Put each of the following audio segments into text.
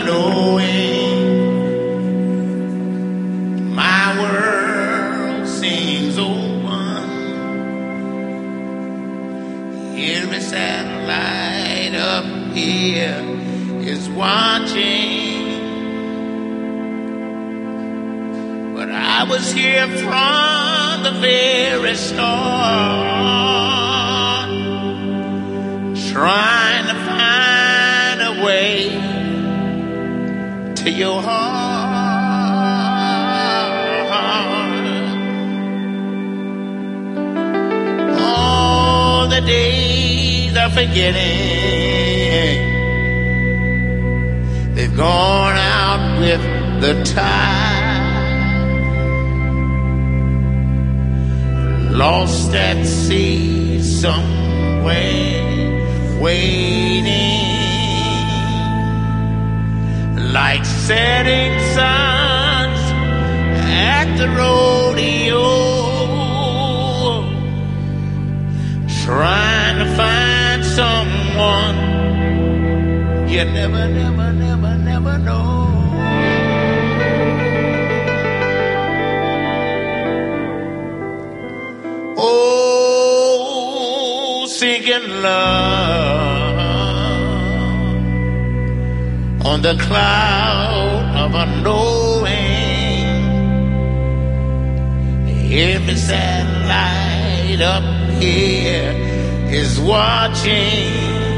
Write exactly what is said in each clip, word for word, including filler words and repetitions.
unknowing. My world seems open. Every satellite up here is watching. But I was here from the very start, trying to find a way to your heart. All the days are forgetting. They've gone out with the tide. Lost at sea somewhere, waiting like setting suns at the rodeo, trying to find someone you never, never, never, never know. Oh, sinking love on the cloud of unknowing. Every satellite up here is watching,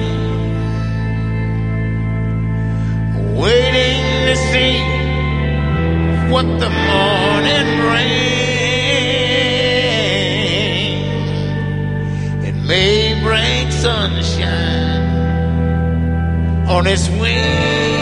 waiting to see what the morning brings. May bring sunshine on its wings.